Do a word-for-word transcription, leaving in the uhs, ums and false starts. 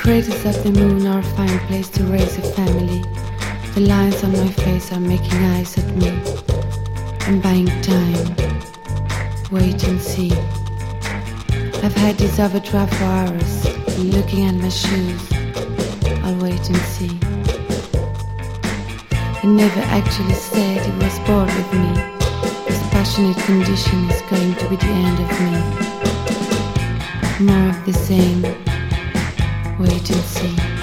craters of the moon are a fine place to raise a family. The lines on my face are making eyes at me. I'm buying time. Wait and see. I've had this overdraft for hours, looking at my shoes. I'll wait and see. He never actually said he was bored with me. This passionate condition is going to be the end of me. More of the same. Wait and see.